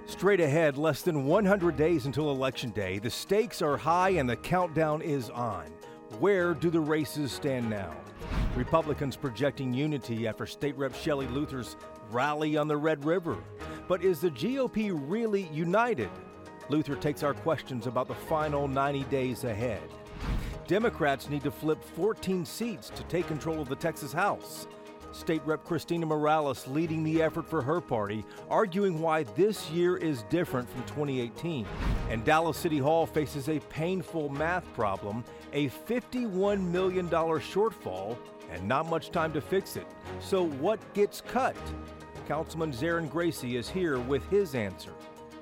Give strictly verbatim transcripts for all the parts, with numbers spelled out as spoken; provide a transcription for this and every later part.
Straight ahead, less than one hundred days until Election Day. The stakes are high and the countdown is on. Where do the races stand now? Republicans projecting unity after State Rep Shelley Luther's rally on the Red River. But is the G O P really united? Luther takes our questions about the final ninety days ahead. Democrats need to flip fourteen seats to take control of the Texas House. State Rep Christina Morales leading the effort for her party, arguing why this year is different from twenty eighteen. And Dallas City Hall faces a painful math problem, a fifty-one million dollars shortfall, and not much time to fix it. So what gets cut? Councilman Zarin Gracie is here with his answer.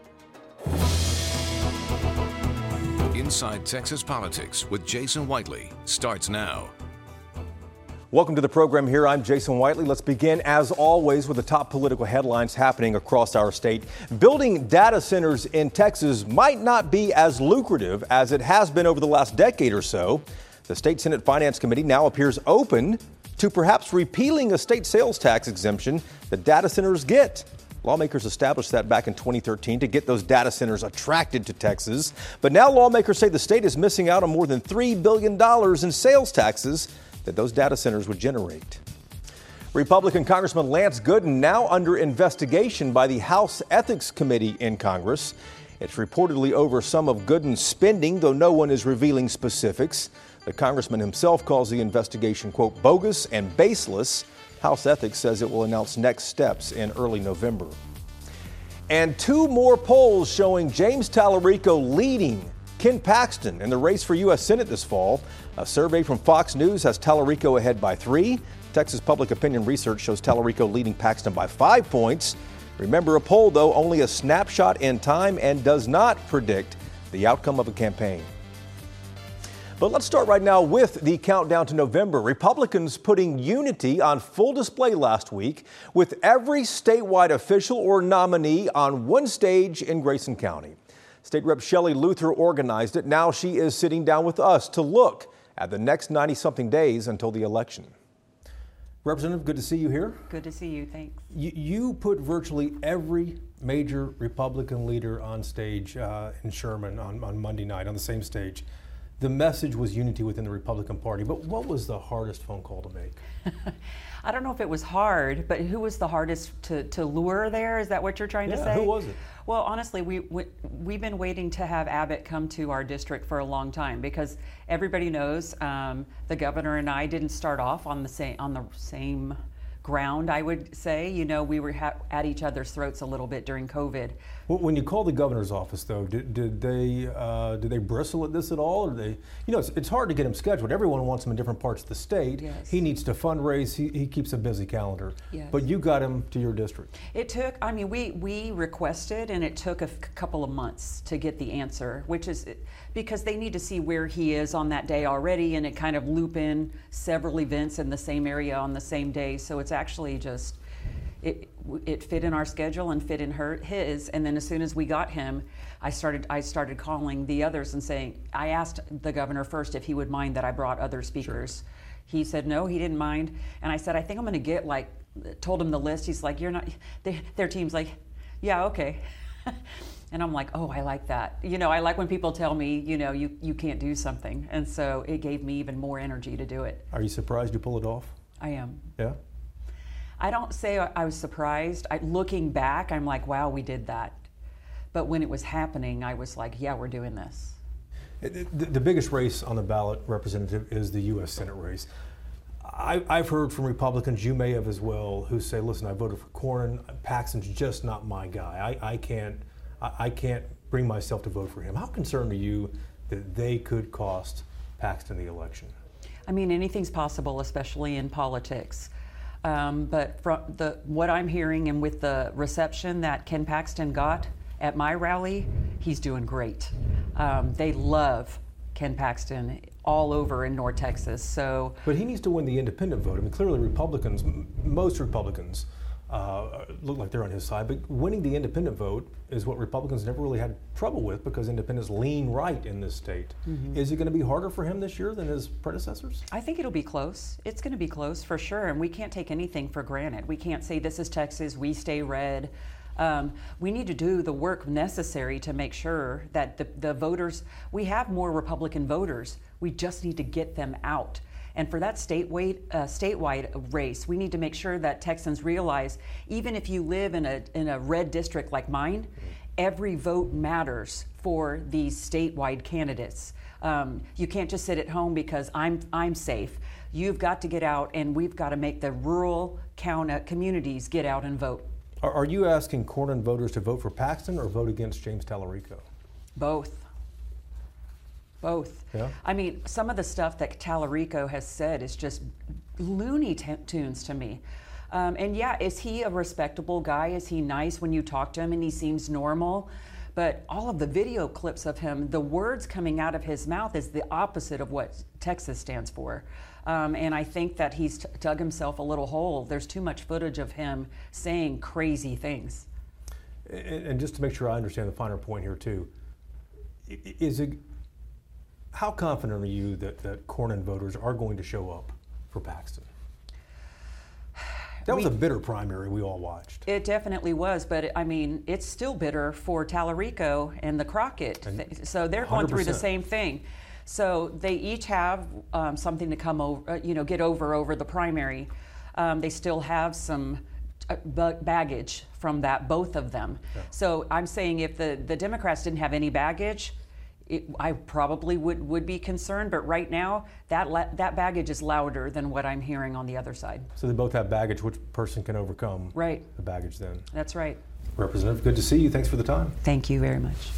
Inside Texas Politics with Jason Whiteley starts now. Welcome to the program here. I'm Jason Whiteley. Let's begin, as always, with the top political headlines happening across our state. Building data centers in Texas might not be as lucrative as it has been over the last decade or so. The State Senate Finance Committee now appears open to perhaps repealing a state sales tax exemption that data centers get. Lawmakers established that back in twenty thirteen to get those data centers attracted to Texas. But now lawmakers say the state is missing out on more than three billion dollars in sales taxes that those data centers would generate. Republican Congressman Lance Gooden now under investigation by the House Ethics Committee in Congress. It's reportedly over some of Gooden's spending, though no one is revealing specifics. The congressman himself calls the investigation, quote, bogus and baseless. House Ethics says it will announce next steps in early November. And two more polls showing James Tallarico leading Ken Paxton in the race for U S Senate this fall. A survey from Fox News has Tallarico ahead by three. Texas Public Opinion Research shows Tallarico leading Paxton by five points. Remember, a poll, though, only a snapshot in time and does not predict the outcome of a campaign. But let's start right now with the countdown to November. Republicans putting unity on full display last week with every statewide official or nominee on one stage in Grayson County. State Rep Shelley Luther organized it. Now she is sitting down with us to look at the next ninety-something days until the election. Representative, good to see you here. Good to see you, thanks. You, you put virtually every major Republican leader on stage uh, in Sherman on, on Monday night, on the same stage. The message was unity within the Republican Party, but what was the hardest phone call to make? I don't know if it was hard, but who was the hardest to, to lure there? Is that what you're trying yeah, to say? Who was it? Well, honestly, we, we, we've been waiting to have Abbott come to our district for a long time because everybody knows um, the governor and I didn't start off on the same on the same ground, I would say. You know, we were ha- at each other's throats a little bit during COVID. Well, when you called the governor's office, though, did, did they uh, did they bristle at this at all? Or they, you know, it's, it's hard to get him scheduled. Everyone wants him in different parts of the state. Yes. He needs to fundraise. He, he keeps a busy calendar. Yes. But you got him to your district. It took, I mean, we, we requested, and it took a f- couple of months to get the answer, which is because they need to see where he is on that day already, and it kind of loop in several events in the same area on the same day. So it's actually just, it it fit in our schedule and fit in her his. And then as soon as we got him, I started I started calling the others and saying, I asked the governor first if he would mind that I brought other speakers. Sure. He said no, he didn't mind. And I said, I think I'm going to get like, told him the list. He's like, you're not, they, their team's like, yeah, okay. And I'm like, oh, I like that. You know, I like when people tell me, you know, you, you can't do something. And so it gave me even more energy to do it. Are you surprised you pull it off? I am. Yeah? I don't say I was surprised. I, looking back, I'm like, wow, we did that. But when it was happening, I was like, yeah, we're doing this. The, the biggest race on the ballot, Representative, is the U S Senate race. I, I've heard from Republicans, you may have as well, who say, listen, I voted for Cornyn. Paxton's just not my guy. I, I can't I, I can't bring myself to vote for him. How concerned are you that they could cost Paxton the election? I mean, anything's possible, especially in politics. Um, but from the what I'm hearing and with the reception that Ken Paxton got at my rally, he's doing great. Um, they love Ken Paxton all over in North Texas. So, but he needs to win the independent vote. I mean, clearly Republicans, most Republicans, uh, look like they're on his side. But winning the independent vote is what Republicans never really had trouble with because independents lean right in this state. Mm-hmm. Is it going to be harder for him this year than his predecessors? I think it'll be close. It's going to be close for sure. And we can't take anything for granted. We can't say this is Texas, we stay red. Um, we need to do the work necessary to make sure that the, the voters, we have more Republican voters. We just need to get them out. And for that statewide, uh, statewide race, we need to make sure that Texans realize, even if you live in a, in a red district like mine, every vote matters for these statewide candidates. Um, you can't just sit at home because I'm, I'm safe. You've got to get out, and we've got to make the rural count, uh, communities get out and vote. Are, are you asking Cornyn voters to vote for Paxton or vote against James Tallarico? Both. Both. Yeah. I mean, some of the stuff that Tallarico has said is just Looney t- Tunes to me. Um, and yeah, is he a respectable guy? Is he nice when you talk to him and he seems normal? But all of the video clips of him, the words coming out of his mouth is the opposite of what Texas stands for. Um, and I think that he's t- dug himself a little hole. There's too much footage of him saying crazy things. And, and just to make sure I understand the finer point here too, is it, how confident are you that, that Cornyn voters are going to show up for Paxton? That was we, a bitter primary we all watched. It definitely was, but I mean, it's still bitter for Tallarico and the Crockett. And so they're going one hundred percent through the same thing. So they each have um, something to come over, uh, you know, get over over the primary. Um, they still have some uh, baggage from that, both of them. Yeah. So I'm saying if the, the Democrats didn't have any baggage, It, I probably would, would be concerned, but right now that la- that baggage is louder than what I'm hearing on the other side. So they both have baggage. Which person can overcome right. the baggage then? That's right. Representative, good to see you. Thanks for the time. Thank you very much.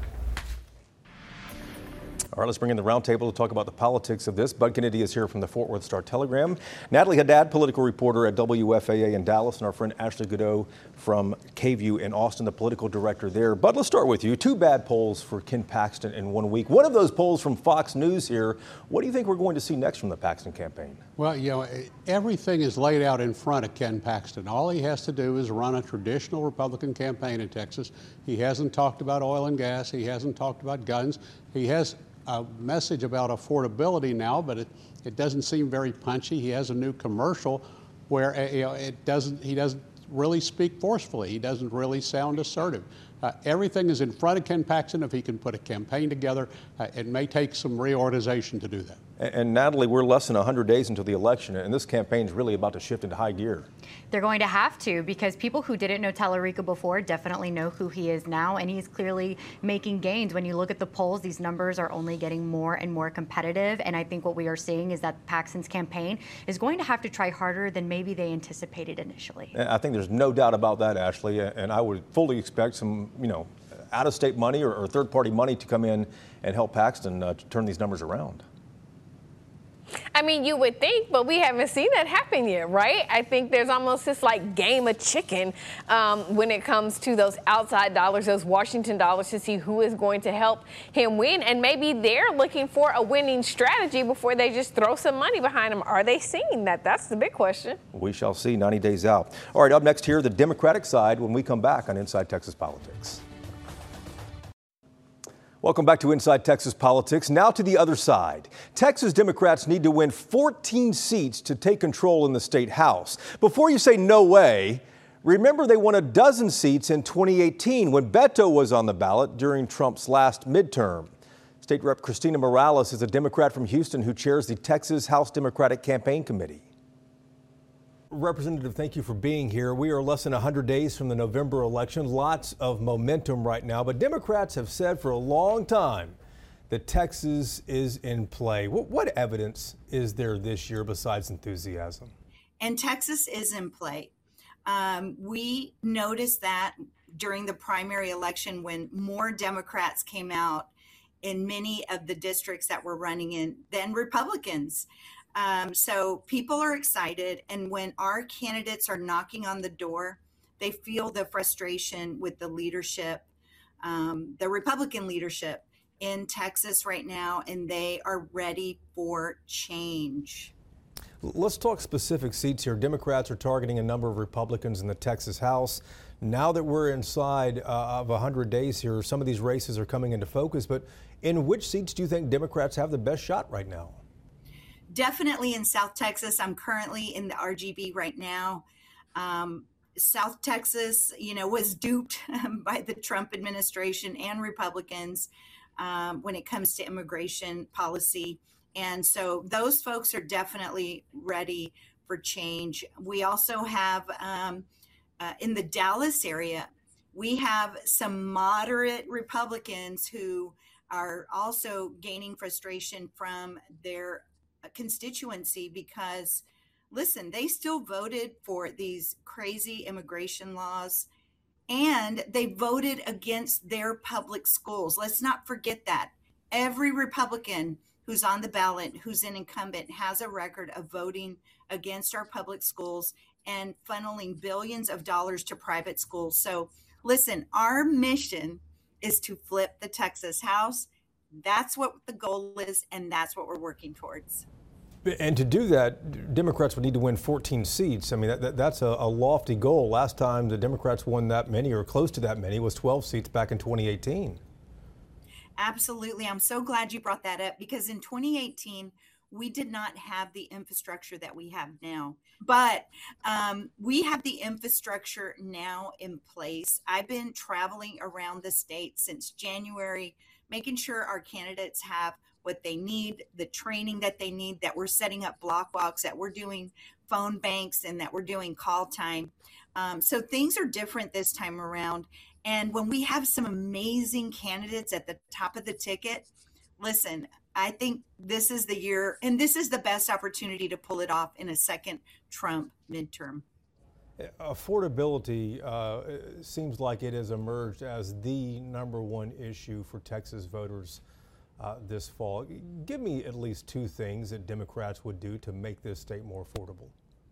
All right, let's bring in the roundtable to talk about the politics of this. Bud Kennedy is here from the Fort Worth Star-Telegram. Natalie Haddad, political reporter at W F A A in Dallas, and our friend Ashley Godot from K V U in Austin, the political director there. Bud, let's start with you. Two bad polls for Ken Paxton in one week. One of those polls from Fox News here. What do you think we're going to see next from the Paxton campaign? Well, you know, everything is laid out in front of Ken Paxton. All he has to do is run a traditional Republican campaign in Texas. He hasn't talked about oil and gas. He hasn't talked about guns. He has a message about affordability now, but it, it doesn't seem very punchy. He has a new commercial where uh, you know, it doesn't. He doesn't really speak forcefully. He doesn't really sound assertive. Uh, everything is in front of Ken Paxton. If he can put a campaign together, uh, it may take some reorganization to do that. And, and Natalie, we're less than one hundred days until the election, and this campaign is really about to shift into high gear. They're going to have to, because people who didn't know Tallarico before definitely know who he is now, and he's clearly making gains. When you look at the polls, these numbers are only getting more and more competitive, and I think what we are seeing is that Paxton's campaign is going to have to try harder than maybe they anticipated initially. I think there's no doubt about that, Ashley, and I would fully expect some, you know, out-of-state money or, or third-party money to come in and help Paxton uh, to turn these numbers around. I mean, you would think, but we haven't seen that happen yet, right? I think there's almost this like game of chicken um, when it comes to those outside dollars, those Washington dollars, to see who is going to help him win. And maybe they're looking for a winning strategy before they just throw some money behind him. Are they seeing that? That's the big question. We shall see ninety days out. All right, up next here, the Democratic side when we come back on Inside Texas Politics. Welcome back to Inside Texas Politics. Now to the other side. Texas Democrats need to win fourteen seats to take control in the state house. Before you say no way, remember they won a dozen seats in twenty eighteen when Beto was on the ballot during Trump's last midterm. State Rep Christina Morales is a Democrat from Houston who chairs the Texas House Democratic Campaign Committee. Representative, thank you for being here. We are less than one hundred days from the November election. Lots of momentum right now, but Democrats have said for a long time that Texas is in play. What, what evidence is there this year besides enthusiasm? And Texas is in play. Um, we noticed that during the primary election when more Democrats came out in many of the districts that we're running in than Republicans. Um, so people are excited, and when our candidates are knocking on the door, they feel the frustration with the leadership, um, the Republican leadership in Texas right now, and they are ready for change. Let's talk specific seats here. Democrats are targeting a number of Republicans in the Texas House. Now that we're inside uh, of one hundred days here, some of these races are coming into focus, but in which seats do you think Democrats have the best shot right now? Definitely in South Texas. I'm currently in the R G B right now. Um, South Texas, you know, was duped by the Trump administration and Republicans um, when it comes to immigration policy. And so those folks are definitely ready for change. We also have um, uh, in the Dallas area, we have some moderate Republicans who are also gaining frustration from their constituency because, listen, they still voted for these crazy immigration laws and they voted against their public schools. Let's not forget that. Every Republican who's on the ballot, who's an incumbent, has a record of voting against our public schools and funneling billions of dollars to private schools. So listen, our mission is to flip the Texas House. That's what the goal is, and that's what we're working towards. And to do that, Democrats would need to win fourteen seats. I mean, that, that, that's a, a lofty goal. Last time the Democrats won that many or close to that many was twelve seats back in twenty eighteen. Absolutely. I'm so glad you brought that up because in twenty eighteen, we did not have the infrastructure that we have now, but um, we have the infrastructure now in place. I've been traveling around the state since January, making sure our candidates have what they need, the training that they need, that we're setting up block walks, that we're doing phone banks, and that we're doing call time. Um, so things are different this time around. And when we have some amazing candidates at the top of the ticket, listen, I think this is the year, and this is the best opportunity to pull it off in a second Trump midterm. Affordability uh, seems like it has emerged as the number one issue for Texas voters uh, this fall. Give me at least two things that Democrats would do to make this state more affordable.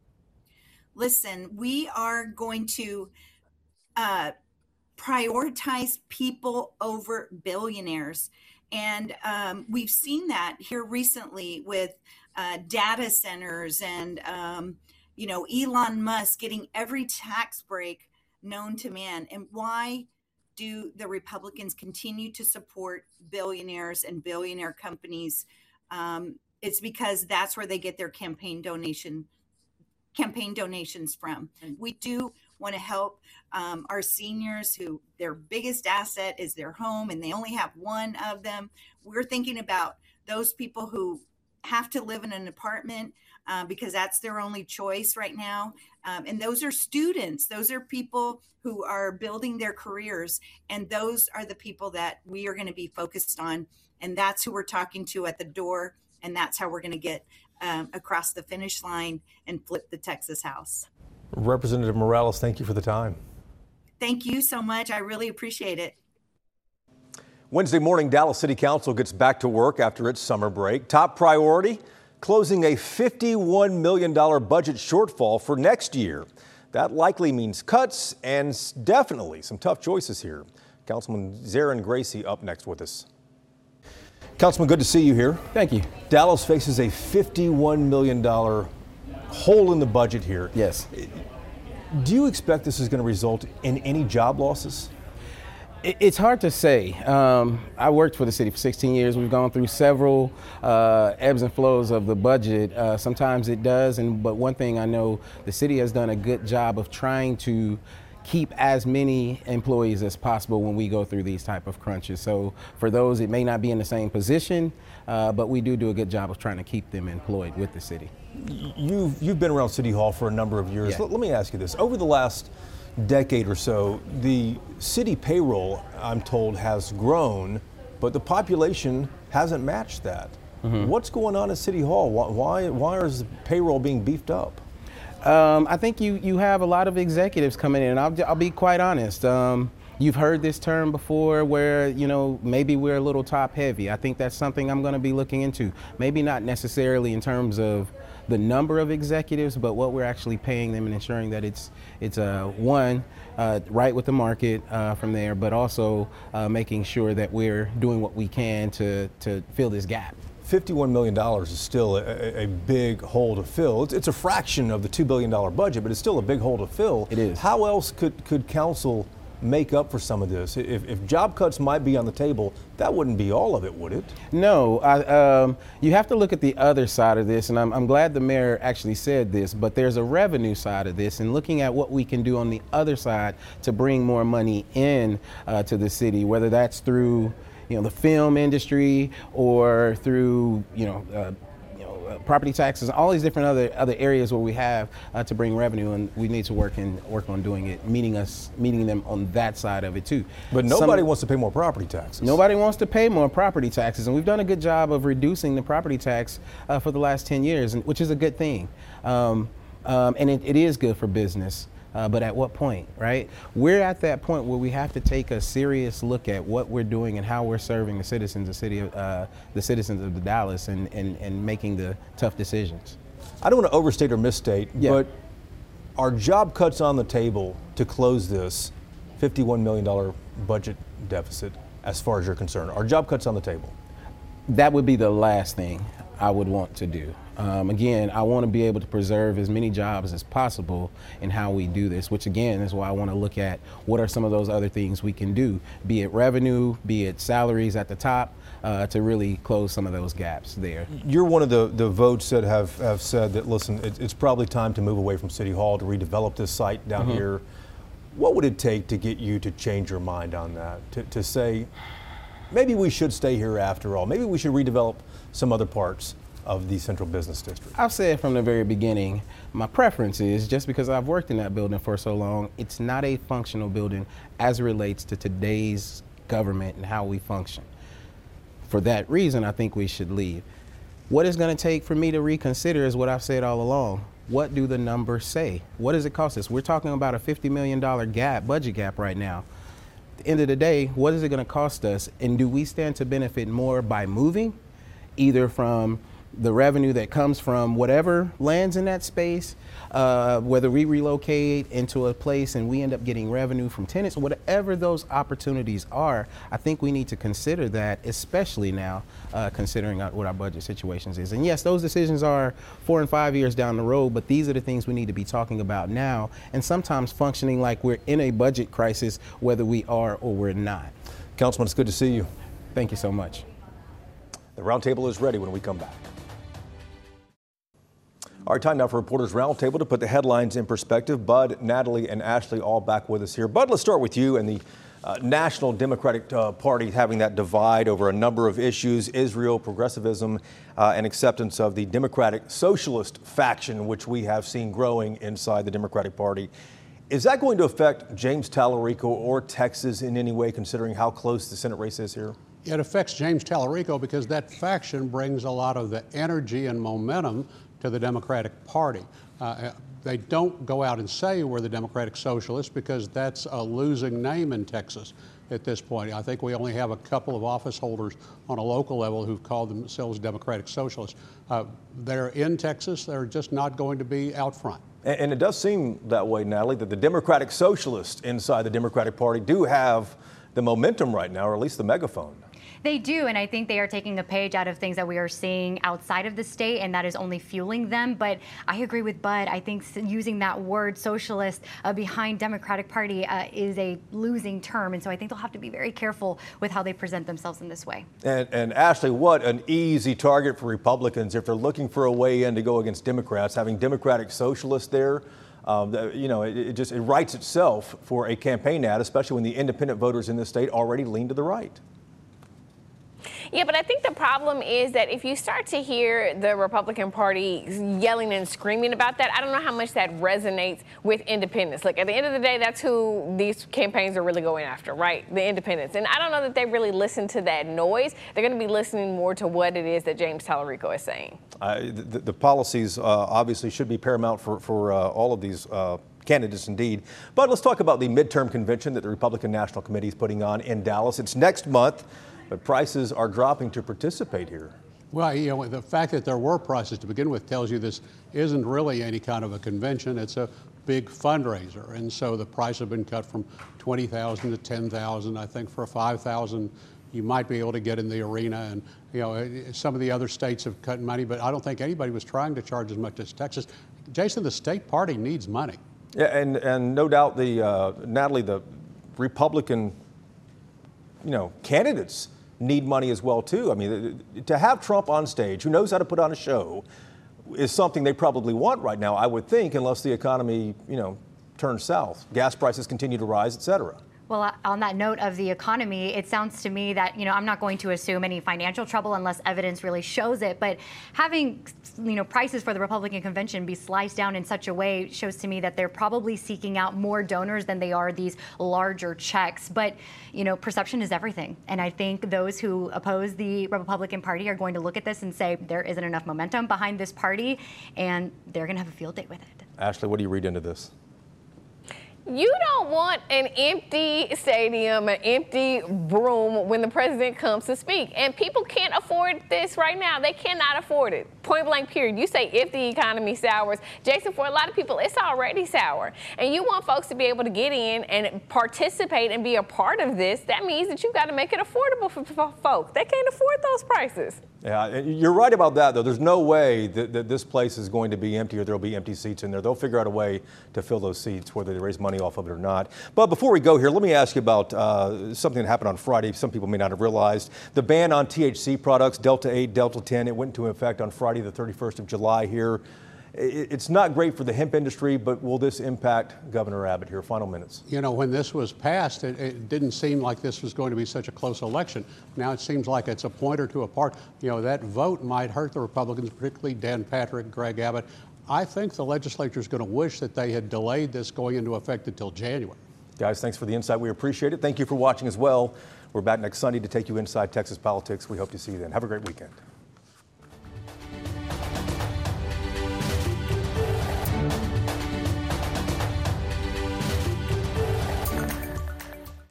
Listen, we are going to uh, prioritize people over billionaires. And um, we've seen that here recently with uh, data centers and, um, you know, Elon Musk getting every tax break known to man. And why do the Republicans continue to support billionaires and billionaire companies? Um, it's because that's where they get their campaign donation campaign donations from. And we do want to help um, our seniors who their biggest asset is their home and they only have one of them. We're thinking about those people who have to live in an apartment uh, because that's their only choice right now. Um, and those are students. Those are people who are building their careers. And those are the people that we are going to be focused on. And that's who we're talking to at the door. And that's how we're going to get um, across the finish line and flip the Texas House. Representative Morales, thank you for the time. Thank you so much. I really appreciate it. Wednesday morning, Dallas City Council gets back to work after its summer break. Top priority, closing a fifty-one million dollars budget shortfall for next year. That likely means cuts and definitely some tough choices here. Councilman Zarin Gracie up next with us. Councilman, good to see you here. Thank you. Dallas faces a fifty-one million dollars hole in the budget here. Yes. Do you expect this is going to result in any job losses? It's hard to say. Um, I worked for the city for sixteen years. We've gone through several uh, ebbs and flows of the budget. Uh, sometimes it does, and but one thing I know, the city has done a good job of trying to keep as many employees as possible when we go through these type of crunches. So for those, it may not be in the same position, uh, but we do do a good job of trying to keep them employed with the city. You've, you've been around City Hall for a number of years. Yeah. Let, let me ask you this. Over the last decade or so, the city payroll, I'm told, has grown, but the population hasn't matched that. Mm-hmm. What's going on at City Hall? Why, why is the payroll being beefed up? Um, I think you, you have a lot of executives coming in, and I'll, I'll be quite honest. Um, you've heard this term before where, you know, maybe we're a little top heavy. I think that's something I'm going to be looking into. Maybe not necessarily in terms of the number of executives, but what we're actually paying them and ensuring that it's, it's uh, one, uh, right with the market uh, from there, but also uh, making sure that we're doing what we can to, to fill this gap. fifty-one million dollars is still a, a big hole to fill. It's, it's a fraction of the two billion dollars budget, but it's still a big hole to fill. It is. How else could, could council make up for some of this? If, if job cuts might be on the table, that wouldn't be all of it, would it? No, I, um, you have to look at the other side of this, and I'm, I'm glad the mayor actually said this, but there's a revenue side of this, and looking at what we can do on the other side to bring more money in uh, to the city, whether that's through, you know, the film industry or through, you know, uh, property taxes, all these different other other areas where we have uh, to bring revenue, and we need to work and work on doing it, meeting us, meeting them on that side of it too. But nobody Some, wants to pay more property taxes. Nobody wants to pay more property taxes, and we've done a good job of reducing the property tax uh, for the last ten years, and, which is a good thing, um, um, and it, it is good for business. Uh, but at what point, right? We're at that point where we have to take a serious look at what we're doing and how we're serving the citizens, the city, of, uh, the citizens of the Dallas, and, and, and making the tough decisions. I don't want to overstate or misstate, yeah. but are job cuts on the table to close this fifty-one million dollars budget deficit as far as you're concerned? Are job cuts on the table? That would be the last thing I would want to do. Um, again, I want to be able to preserve as many jobs as possible in how we do this, which again is why I want to look at what are some of those other things we can do, be it revenue, be it salaries at the top, uh, to really close some of those gaps there. You're one of the, the votes that have, have said that, listen, it, it's probably time to move away from City Hall to redevelop this site down mm-hmm. here. What would it take to get you to change your mind on that, to, to say, maybe we should stay here after all, maybe we should redevelop some other parts of the Central Business District? I've said from the very beginning, my preference is, just because I've worked in that building for so long, it's not a functional building as it relates to today's government and how we function. For that reason, I think we should leave. What it's going to take for me to reconsider is what I've said all along. What do the numbers say? What does it cost us? We're talking about a fifty million dollars gap, budget gap right now. At the end of the day, what is it going to cost us? And do we stand to benefit more by moving, either from the revenue that comes from whatever lands in that space, uh, whether we relocate into a place and we end up getting revenue from tenants, whatever those opportunities are, I think we need to consider that, especially now, uh, considering what our budget situations is. And yes, those decisions are four and five years down the road, but these are the things we need to be talking about now, and sometimes functioning like we're in a budget crisis, whether we are or we're not. Councilman, it's good to see you. Thank you so much. The roundtable is ready when we come back. All right, time now for Reporters Roundtable to put the headlines in perspective. Bud, Natalie, and Ashley all back with us here. Bud, let's start with you and the uh, National Democratic uh, Party having that divide over a number of issues: Israel, progressivism, uh, and acceptance of the Democratic Socialist faction, which we have seen growing inside the Democratic Party. Is that going to affect James Talarico or Texas in any way, considering how close the Senate race is here? It affects James Talarico because that faction brings a lot of the energy and momentum to the Democratic Party. Uh, they don't go out and say we're the Democratic Socialists because that's a losing name in Texas at this point. I think we only have a couple of office holders on a local level who've called themselves Democratic Socialists. Uh, they're in Texas, they're just not going to be out front. And, and it does seem that way, Natalie, that the Democratic Socialists inside the Democratic Party do have the momentum right now, or at least the megaphone. They do, and I think they are taking a page out of things that we are seeing outside of the state, and that is only fueling them. But I agree with Bud. I think using that word socialist uh, behind Democratic Party uh, is a losing term, and so I think they'll have to be very careful with how they present themselves in this way. And, and Ashley, what an easy target for Republicans if they're looking for a way in to go against Democrats. Having Democratic Socialists there, um, the, you know, it, it just it writes itself for a campaign ad, especially when the independent voters in this state already lean to the right. Yeah, but I think the problem is that if you start to hear the Republican Party yelling and screaming about that, I don't know how much that resonates with independents. Like, at the end of the day, that's who these campaigns are really going after, right? The independents. And I don't know that they really listen to that noise. They're going to be listening more to what it is that James Talarico is saying. Uh, the, the policies uh, obviously should be paramount for, for uh, all of these uh, candidates indeed. But let's talk about the midterm convention that the Republican National Committee is putting on in Dallas. It's next month. But prices are dropping to participate here. Well, you know, the fact that there were prices to begin with tells you this isn't really any kind of a convention. It's a big fundraiser. And so the price have been cut from twenty thousand dollars to ten thousand dollars. I think for five thousand dollars, you might be able to get in the arena. And, you know, some of the other states have cut money, but I don't think anybody was trying to charge as much as Texas. Jason, the state party needs money. Yeah, and, and no doubt the, uh, Natalie, the Republican, you know, candidates need money as well, too. I mean, to have Trump on stage, who knows how to put on a show, is something they probably want right now, I would think, unless the economy, you know, turns south. Gas prices continue to rise, et cetera. Well, on that note of the economy, it sounds to me that, you know, I'm not going to assume any financial trouble unless evidence really shows it. But having, you know, prices for the Republican convention be sliced down in such a way shows to me that they're probably seeking out more donors than they are these larger checks. But, you know, perception is everything. And I think those who oppose the Republican Party are going to look at this and say there isn't enough momentum behind this party, and they're going to have a field day with it. Ashley, what do you read into this? You don't want an empty stadium, an empty room when the president comes to speak. And people can't afford this right now. They cannot afford it. Point blank, period. You say if the economy sours. Jason, for a lot of people, it's already sour. And you want folks to be able to get in and participate and be a part of this. That means that you've got to make it affordable for, for folks. They can't afford those prices. Yeah, you're right about that, though. There's no way that, that this place is going to be empty or there'll be empty seats in there. They'll figure out a way to fill those seats, whether they raise money off of it or not. But before we go here, let me ask you about uh, something that happened on Friday. Some people may not have realized. The ban on T H C products, Delta eight, Delta ten, it went into effect on Friday, the thirty-first of July here. It's not great for the hemp industry, but will this impact Governor Abbott here? Final minutes. You know, when this was passed, it, it didn't seem like this was going to be such a close election. Now it seems like it's a point or two apart. You know, that vote might hurt the Republicans, particularly Dan Patrick, Greg Abbott. I think the legislature is going to wish that they had delayed this going into effect until January. Guys, thanks for the insight. We appreciate it. Thank you for watching as well. We're back next Sunday to take you inside Texas politics. We hope to see you then. Have a great weekend.